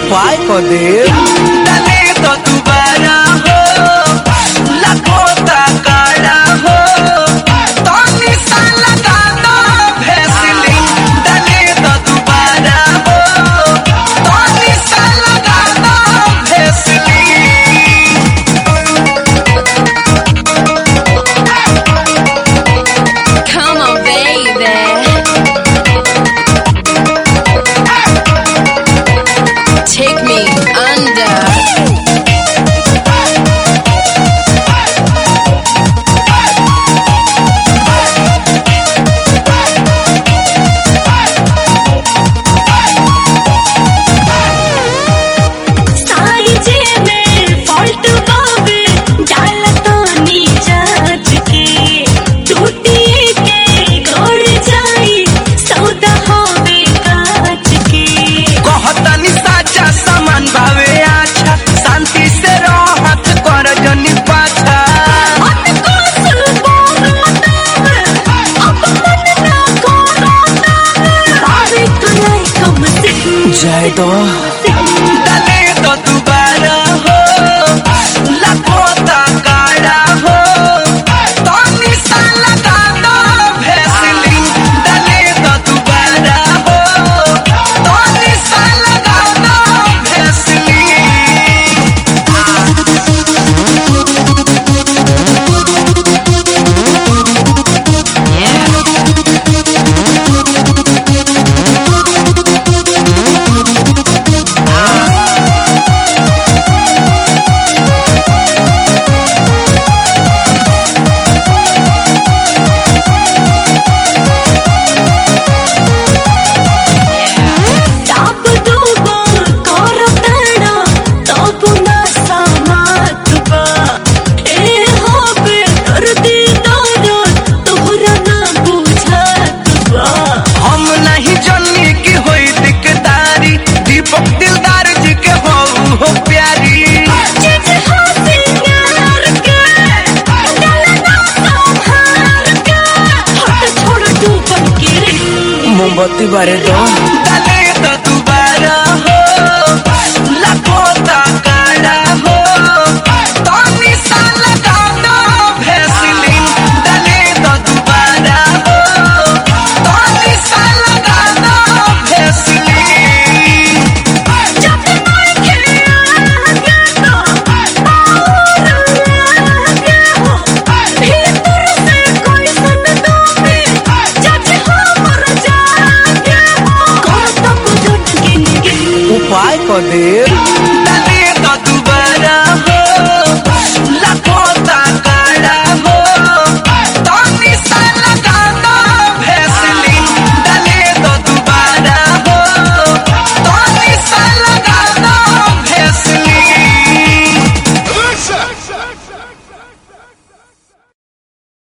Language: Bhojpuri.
उपाय को दे डाले तो दोबारा हो लखोता काड़ा हो तो निशा लगा दो भेसलिन डाले तो दोबारा हो तो निशा लगा दो Vaseline. Come on, baby. Take me under. जाए तो डाले तो दोबारा हो लखोता काड़ा हो तो निशा लगा दो भेसलिन डाले तो दोबारा हो तो निशा लगा दो भेसलिन। दिलदार जी के हो प्यारी मोमबत्ती बारे दो डाले तो दोबारा हो लखोता काड़ा हो तो निशा लगा दो भेसलिन डाले तो दोबारा हो तो निशा लगा दो भेसलिन। उपाय को दे